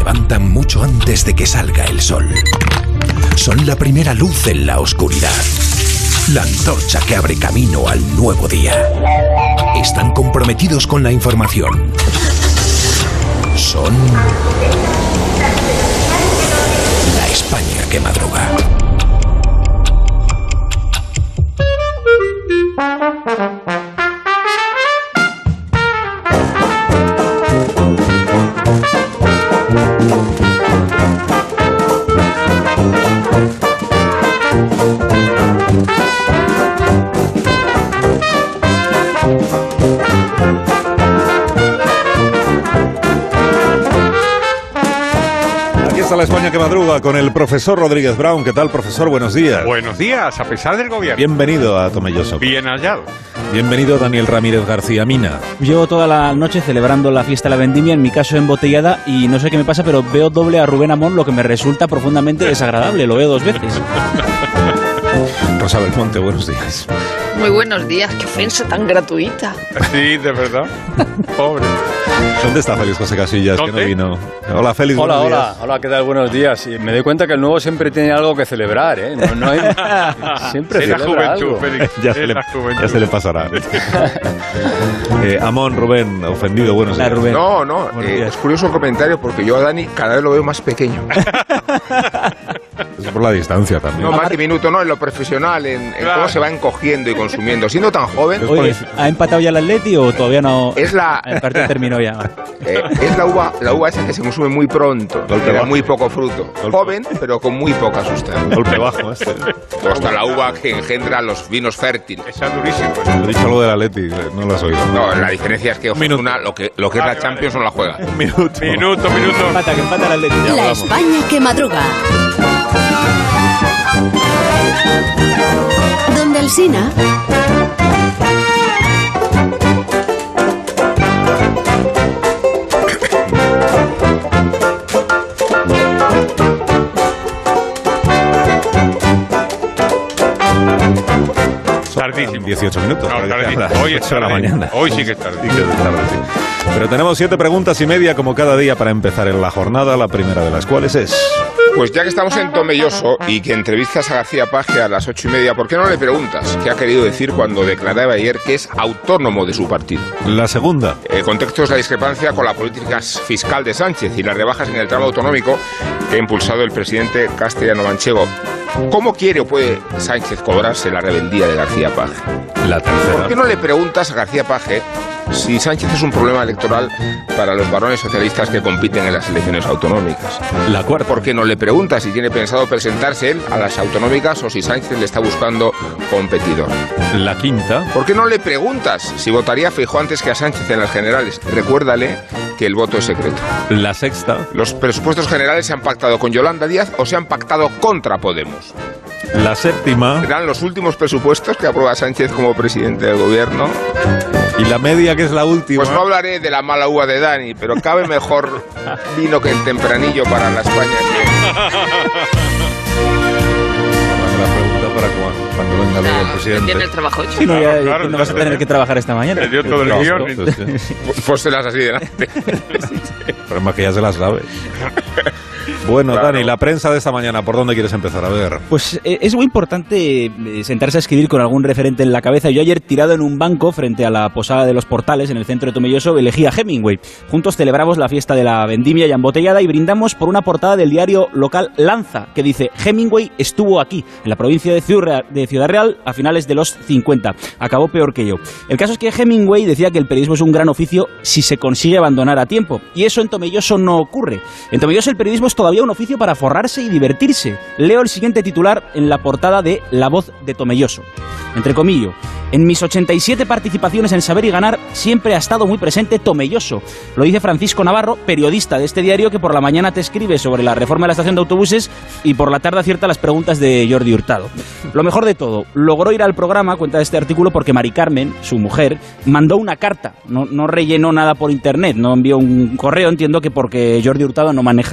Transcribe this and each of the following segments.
levantan mucho antes de que salga el sol. Son la primera luz en la oscuridad. La antorcha que abre camino al nuevo día. Están comprometidos con la información. Son la España que madruga. La España que madruga con el profesor Rodríguez Brown. ¿Qué tal, profesor? Buenos días. Buenos días, a pesar del gobierno. Bienvenido a Tomelloso. Bien hallado. Bienvenido Daniel Ramírez García Mina. Llevo toda la noche celebrando la fiesta de la vendimia, en mi caso embotellada, y no sé qué me pasa, pero veo doble a Rubén Amón, lo que me resulta profundamente desagradable. Lo veo dos veces. Rosa Belmonte, buenos días. Muy buenos días, qué ofensa tan gratuita. Sí, de verdad. Pobre. ¿Dónde está Félix José Casillas? ¿Dónde? Que no vino. Hola, Félix. Hola, buenos días. hola, ¿qué tal? Buenos días. Y me doy cuenta que el nuevo siempre tiene algo que celebrar, ¿eh? No hay... Siempre Es la celebra juventud, algo. Félix. Ya se le pasará. Amón, Rubén, ofendido, buenos días. Rubén. No, es curioso el comentario porque yo a Dani cada vez lo veo más pequeño. Es por la distancia también. No, más diminuto, no, en lo profesional, en Claro. cómo se va encogiendo y consumiendo. Siendo tan joven, Oye, ¿ha empatado ya el Atleti o todavía no? es la El partido terminó ya. es la uva esa que se consume muy pronto, Golpe que da bajo. muy poco fruto. Joven, pero con muy poca sustancia. Golpe bajo este. Luego está la uva que engendra los vinos fértiles. Está durísimo. He dicho algo del Atleti, no lo has oído. No, la diferencia es que minuto. Osasuna, lo que es la Champions no la juega. Un minuto. Minuto. Que empata el Atleti. Ya La hablamos. España que madruga. Donde Alsina. Tardísimo. 18 minutos. No, tardísimo. A las Hoy es 8 de la tarde. mañana. Hoy sí que es tarde. Sí que es tarde, sí. Pero tenemos 7 preguntas y media como cada día para empezar en la jornada, la primera de las cuales es... Pues ya que estamos en Tomelloso y que entrevistas a García Paje a las 8:30, ¿por qué no le preguntas qué ha querido decir cuando declaraba ayer que es autónomo de su partido? La segunda. El contexto es la discrepancia con la política fiscal de Sánchez y las rebajas en el tramo autonómico que ha impulsado el presidente castellano-manchego. ¿Cómo quiere o puede Sánchez cobrarse la rebeldía de García Paje? La tercera. ¿Por qué no le preguntas a García Paje si Sánchez es un problema electoral para los varones socialistas que compiten en las elecciones autonómicas? La cuarta. ¿Por qué no le preguntas si tiene pensado presentarse él a las autonómicas o si Sánchez le está buscando competidor? La quinta. ¿Por qué no le preguntas si votaría a Feijóo antes que a Sánchez en las generales? Recuérdale que el voto es secreto. La sexta. ¿Los presupuestos generales se han pactado con Yolanda Díaz o se han pactado contra Podemos? La séptima. ¿Serán los últimos presupuestos que aprueba Sánchez como presidente del gobierno? Y la media, que es la última. Pues no hablaré de la mala uva de Dani, pero cabe mejor vino que el tempranillo para la España La pregunta para cuando venga luego el Tiene presidente. el trabajo hecho. Sí, no, ya, Claro, no vas a tener que trabajar esta mañana. Le dio todo el No, guión. Póstelas así delante. Pero es más que ya se las sabe. Bueno, Claro. Dani, la prensa de esta mañana, ¿por dónde quieres empezar? A ver. Pues es muy importante sentarse a escribir con algún referente en la cabeza. Yo ayer, tirado en un banco frente a la posada de los Portales, en el centro de Tomelloso, elegí a Hemingway. Juntos celebramos la fiesta de la vendimia ya embotellada y brindamos por una portada del diario local Lanza, que dice: Hemingway estuvo aquí, en la provincia de Ciudad Real, a finales de los 50. Acabó peor que yo. El caso es que Hemingway decía que el periodismo es un gran oficio si se consigue abandonar a tiempo. Y eso en Tomelloso no ocurre. En Tomelloso el periodismo es todavía un oficio para forrarse y divertirse. Leo el siguiente titular en la portada de La Voz de Tomelloso. Entre comillas: en mis 87 participaciones en Saber y Ganar siempre ha estado muy presente Tomelloso. Lo dice Francisco Navarro, periodista de este diario, que por la mañana te escribe sobre la reforma de la estación de autobuses y por la tarde acierta las preguntas de Jordi Hurtado. Lo mejor de todo, logró ir al programa, cuenta este artículo, porque Mari Carmen, su mujer, mandó una carta. No rellenó nada por internet, no envió un correo, entiendo que porque Jordi Hurtado no maneja el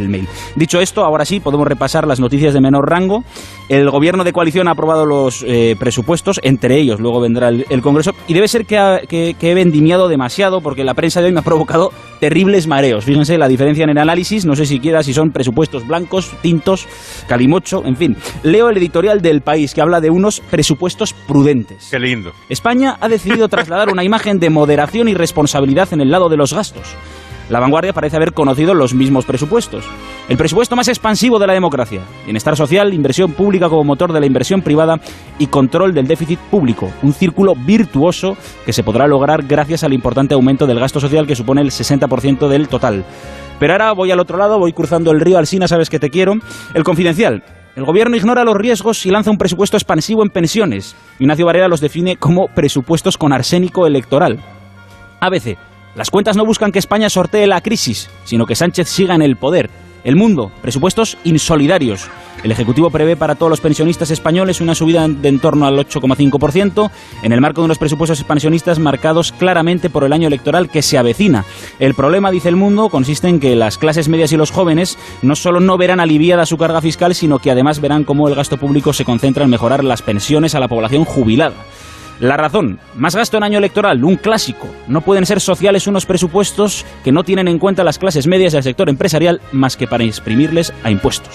el mail. Dicho esto, ahora sí, podemos repasar las noticias de menor rango. El gobierno de coalición ha aprobado los presupuestos, entre ellos luego vendrá el Congreso, y debe ser que he vendimiado demasiado, porque la prensa de hoy me ha provocado terribles mareos. Fíjense la diferencia en el análisis, no sé siquiera si son presupuestos blancos, tintos, calimocho, en fin. Leo el editorial del País, que habla de unos presupuestos prudentes. Qué lindo. España ha decidido trasladar una imagen de moderación y responsabilidad en el lado de los gastos. La Vanguardia parece haber conocido los mismos presupuestos. El presupuesto más expansivo de la democracia. Bienestar social, inversión pública como motor de la inversión privada y control del déficit público. Un círculo virtuoso que se podrá lograr gracias al importante aumento del gasto social, que supone el 60% del total. Pero ahora voy al otro lado, voy cruzando el río Alsina, sabes que te quiero. El Confidencial. El gobierno ignora los riesgos y lanza un presupuesto expansivo en pensiones. Ignacio Varela los define como presupuestos con arsénico electoral. ABC. Las cuentas no buscan que España sortee la crisis, sino que Sánchez siga en el poder. El Mundo, presupuestos insolidarios. El Ejecutivo prevé para todos los pensionistas españoles una subida de en torno al 8,5%, en el marco de unos presupuestos expansionistas marcados claramente por el año electoral que se avecina. El problema, dice El Mundo, consiste en que las clases medias y los jóvenes no solo no verán aliviada su carga fiscal, sino que además verán cómo el gasto público se concentra en mejorar las pensiones a la población jubilada. La Razón, más gasto en año electoral, un clásico. No pueden ser sociales unos presupuestos que no tienen en cuenta las clases medias y el sector empresarial más que para exprimirles a impuestos.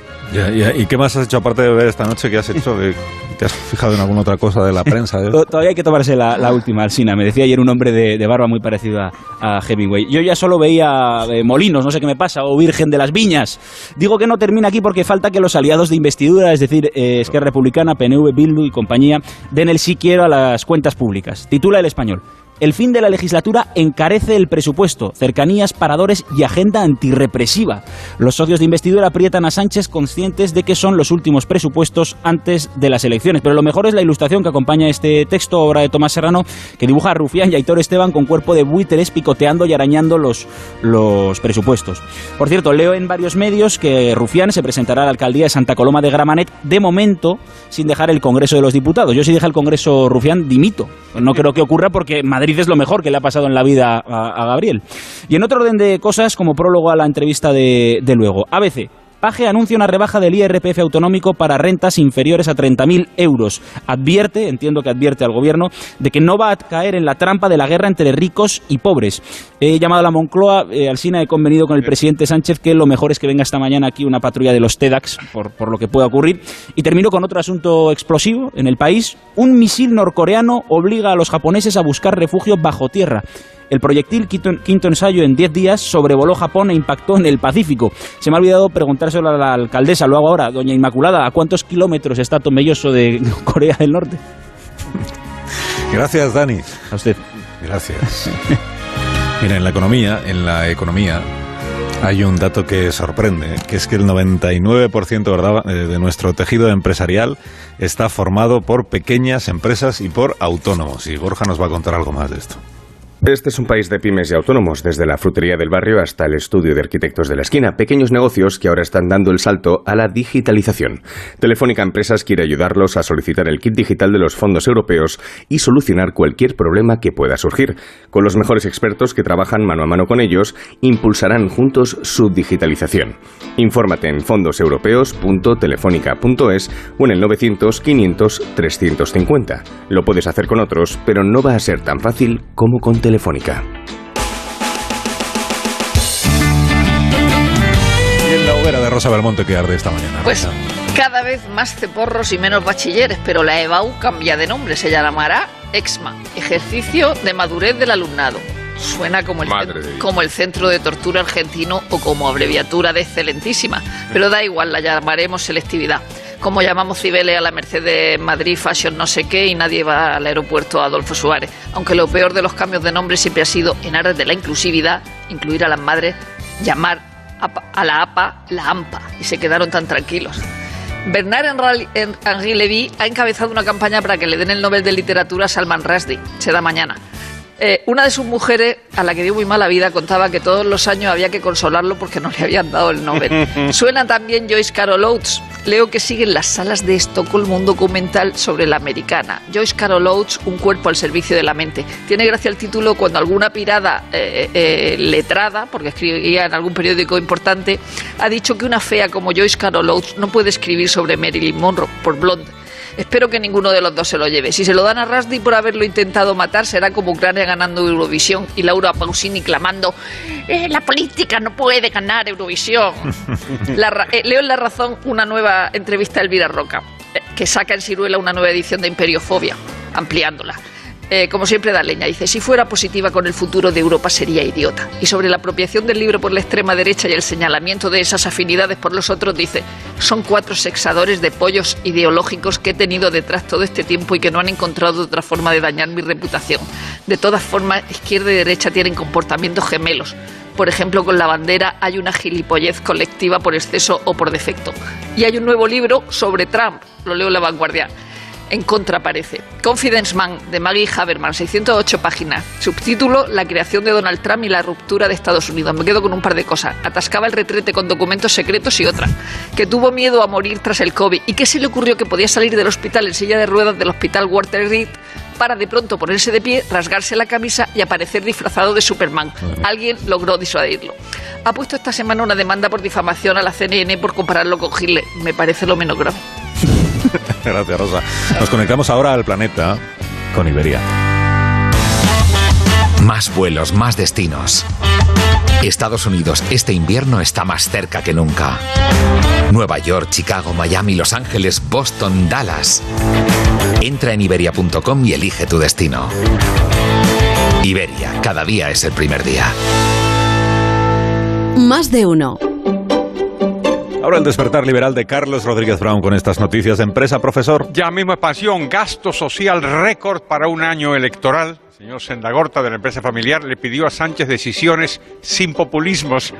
¿Y qué más has hecho aparte de ver esta noche? ¿Qué has hecho? ¿Te has fijado en alguna otra cosa de la prensa? Todavía hay que tomarse la última, Alsina. Me decía ayer un hombre de barba muy parecido a Hemingway. Yo ya solo veía Molinos, no sé qué me pasa, o Virgen de las Viñas. Digo que no termina aquí porque falta que los aliados de investidura, es decir, Esquerra Republicana, PNV, Bildu y compañía, den el sí quiero a las cuentas públicas. Titula El Español. El fin de la legislatura encarece el presupuesto, cercanías, paradores y agenda antirrepresiva. Los socios de investidura aprietan a Sánchez conscientes de que son los últimos presupuestos antes de las elecciones. Pero lo mejor es la ilustración que acompaña este texto, obra de Tomás Serrano, que dibuja a Rufián y a Aitor Esteban con cuerpo de buitres picoteando y arañando los presupuestos. Por cierto, leo en varios medios que Rufián se presentará a la alcaldía de Santa Coloma de Gramenet, de momento, sin dejar el Congreso de los Diputados. Yo si deja el Congreso Rufián, dimito. No creo que ocurra porque Madrid es lo mejor que le ha pasado en la vida a Gabriel. Y en otro orden de cosas, como prólogo a la entrevista de luego, ABC. Paje anuncia una rebaja del IRPF autonómico para rentas inferiores a 30.000 euros. Entiendo que advierte al gobierno, de que no va a caer en la trampa de la guerra entre ricos y pobres. He llamado a la Moncloa, Alsina, he convenido con el presidente Sánchez que lo mejor es que venga esta mañana aquí una patrulla de los TEDx, por lo que pueda ocurrir. Y termino con otro asunto explosivo en el país. Un misil norcoreano obliga a los japoneses a buscar refugio bajo tierra. El proyectil, quinto ensayo en 10 días, sobrevoló Japón e impactó en el Pacífico. Se me ha olvidado preguntárselo a la alcaldesa, lo hago ahora. Doña Inmaculada, ¿a cuántos kilómetros está Tomelloso de Corea del Norte? Gracias, Dani. A usted. Gracias. Mira, en la economía hay un dato que sorprende, que es que el 99%, ¿verdad?, de nuestro tejido empresarial está formado por pequeñas empresas y por autónomos. Y Borja nos va a contar algo más de esto. Este es un país de pymes y autónomos, desde la frutería del barrio hasta el estudio de arquitectos de la esquina, pequeños negocios que ahora están dando el salto a la digitalización. Telefónica Empresas quiere ayudarlos a solicitar el kit digital de los fondos europeos y solucionar cualquier problema que pueda surgir. Con los mejores expertos que trabajan mano a mano con ellos, impulsarán juntos su digitalización. Infórmate en fondoseuropeos.telefonica.es o en el 900 500 350. Lo puedes hacer con otros, pero no va a ser tan fácil como con Telefónica. Y en la hoguera de Rosa Belmonte que arde esta mañana. Pues cada vez más ceporros y menos bachilleres, pero la EBAU cambia de nombre, se llamará EXMA, Ejercicio de Madurez del Alumnado. Suena como el Centro de Tortura Argentino o como abreviatura de Excelentísima, pero da igual, la llamaremos selectividad. Como llamamos Cibeles a la Mercedes Madrid Fashion no sé qué y nadie va al aeropuerto Adolfo Suárez. Aunque lo peor de los cambios de nombre siempre ha sido, en aras de la inclusividad, incluir a las madres, llamar a la APA la AMPA, y se quedaron tan tranquilos. Bernard-Henri Lévy ha encabezado una campaña para que le den el Nobel de Literatura a Salman Rushdie. Se da mañana. Una de sus mujeres, a la que dio muy mala vida, contaba que todos los años había que consolarlo porque no le habían dado el Nobel. Suena también Joyce Carol Oates. Leo que sigue en las salas de Estocolmo un documental sobre la americana. Joyce Carol Oates, un cuerpo al servicio de la mente. Tiene gracia el título cuando alguna pirada letrada, porque escribía en algún periódico importante, ha dicho que una fea como Joyce Carol Oates no puede escribir sobre Marilyn Monroe por Blonde. Espero que ninguno de los dos se lo lleve. Si se lo dan a Rushdie por haberlo intentado matar, será como Ucrania ganando Eurovisión y Laura Pausini clamando la política no puede ganar Eurovisión. Leo en La Razón una nueva entrevista a Elvira Roca, que saca en Siruela una nueva edición de Imperiofobia, ampliándola. Como siempre da leña, dice, si fuera positiva con el futuro de Europa sería idiota. Y sobre la apropiación del libro por la extrema derecha y el señalamiento de esas afinidades por los otros, dice, son 4 sexadores de pollos ideológicos que he tenido detrás todo este tiempo y que no han encontrado otra forma de dañar mi reputación. De todas formas, izquierda y derecha tienen comportamientos gemelos. Por ejemplo, con la bandera hay una gilipollez colectiva por exceso o por defecto. Y hay un nuevo libro sobre Trump, lo leo en La Vanguardia. En contra aparece Confidence Man, de Maggie Haberman, 608 páginas. Subtítulo, la creación de Donald Trump y la ruptura de Estados Unidos. Me quedo con un par de cosas. Atascaba el retrete con documentos secretos y otra. Que tuvo miedo a morir tras el COVID. ¿Y qué se le ocurrió que podía salir del hospital en silla de ruedas del hospital Walter Reed para de pronto ponerse de pie, rasgarse la camisa y aparecer disfrazado de Superman? Alguien logró disuadirlo. Ha puesto esta semana una demanda por difamación a la CNN por compararlo con Hitler. Me parece lo menos grave. Gracias, Rosa. Nos conectamos ahora al planeta con Iberia. Más vuelos, más destinos. Estados Unidos este invierno está más cerca que nunca. Nueva York, Chicago, Miami, Los Ángeles, Boston, Dallas. Entra en Iberia.com y elige tu destino. Iberia, cada día es el primer día. Más de uno. Ahora el despertar liberal de Carlos Rodríguez Brown con estas noticias. Empresa, profesor. Ya mismo expansión, gasto social récord para un año electoral. El señor Sendagorta de la empresa familiar le pidió a Sánchez decisiones sin populismos.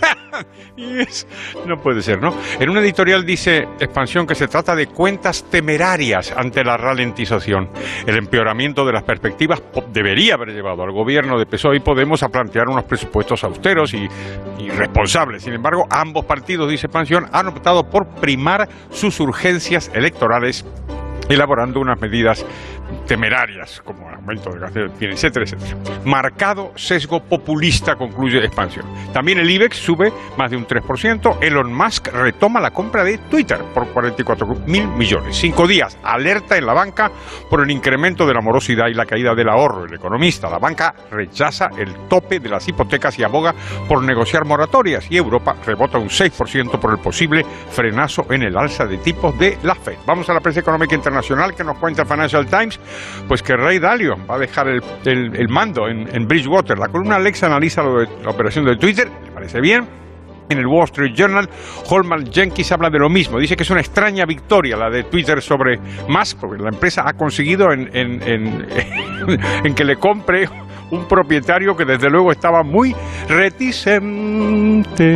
No puede ser, ¿no? En un editorial dice Expansión que se trata de cuentas temerarias ante la ralentización. El empeoramiento de las perspectivas debería haber llevado al gobierno de PSOE y Podemos a plantear unos presupuestos austeros y responsables. Sin embargo, ambos partidos, dice Expansión, han optado por primar sus urgencias electorales, elaborando unas medidas temerarias, como el aumento del gasto, etcétera, etcétera. Marcado sesgo populista, concluye Expansión. También el IBEX sube más de un 3%. Elon Musk retoma la compra de Twitter por 44.000 millones. 5 días, alerta en la banca por el incremento de la morosidad y la caída del ahorro. El economista, la banca rechaza el tope de las hipotecas y aboga por negociar moratorias. Y Europa rebota un 6% por el posible frenazo en el alza de tipos de la Fed. Vamos a la prensa económica internacional que nos cuenta Financial Times. Pues que Ray Dalio va a dejar el mando en Bridgewater. La columna Alexa analiza la operación de Twitter, le parece bien. En el Wall Street Journal, Holman Jenkins habla de lo mismo. Dice que es una extraña victoria la de Twitter sobre Musk, porque la empresa ha conseguido en que le compre un propietario que desde luego estaba muy reticente.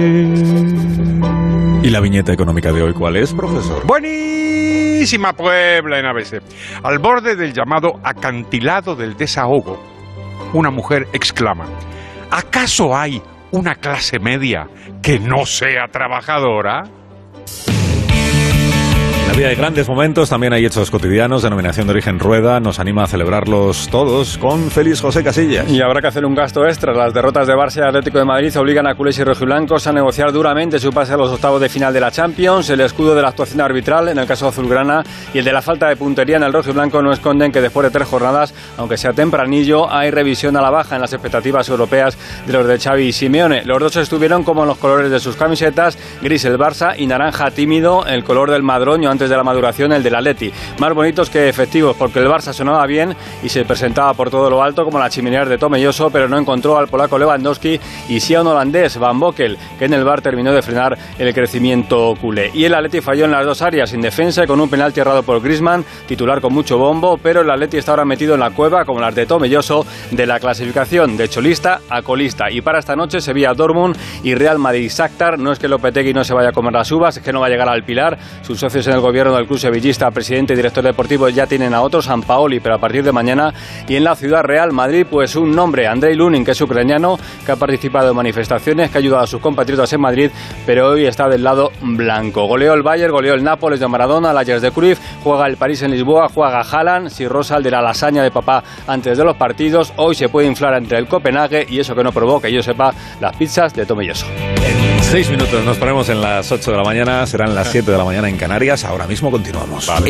¿Y la viñeta económica de hoy cuál es, profesor? Buenísima Puebla en ABC. Al borde del llamado acantilado del desahogo, una mujer exclama: ¿acaso hay una clase media que no sea trabajadora? En la vida hay grandes momentos, también hay hechos cotidianos. Denominación de origen Rueda nos anima a celebrarlos todos con Félix José Casillas. Y habrá que hacer un gasto extra. Las derrotas de Barça y Atlético de Madrid obligan a culés y rojiblancos a negociar duramente su pase a los octavos de final de la Champions. El escudo de la actuación arbitral en el caso azulgrana y el de la falta de puntería en el rojiblanco no esconden que después de 3 jornadas, aunque sea tempranillo, hay revisión a la baja en las expectativas europeas de los de Xavi y Simeone. Los dos estuvieron como en los colores de sus camisetas, gris el Barça y naranja tímido el color del madroño antes de la maduración, el del Atleti. Más bonitos que efectivos, porque el Barça sonaba bien y se presentaba por todo lo alto como la chimenea de Tomelloso, pero no encontró al polaco Lewandowski y sí a un holandés, Van Bokel, que en el VAR terminó de frenar el crecimiento culé. Y el Atleti falló en las dos áreas, sin defensa, con un penalti errado por Griezmann, titular con mucho bombo, pero el Atleti está ahora metido en la cueva, como las de Tomelloso, de la clasificación de cholista a colista. Y para esta noche Sevilla Dortmund y Real Madrid Shakhtar. No es que Lopetegui no se vaya a comer las uvas, es que no va a llegar al Pilar. Sus socios en el gobierno gobierno del club sevillista, presidente y director deportivo, ya tienen a otro, Sampaoli, pero a partir de mañana. Y en la Ciudad Real, Madrid, pues un nombre, Andrei Lunin, que es ucraniano, que ha participado en manifestaciones, que ha ayudado a sus compatriotas en Madrid, pero hoy está del lado blanco. Goleó el Bayern, goleó el Nápoles de Maradona, el Ajax de Cruyff, juega el París en Lisboa, juega Haaland, si rosa el de la lasaña de papá antes de los partidos, hoy se puede inflar entre el Copenhague y eso que no probó, que yo sepa, las pizzas de Tomelloso. En 6 minutos nos ponemos en las 8 de la mañana, serán las 7 de la mañana en Canarias, ahora mismo continuamos. Vale.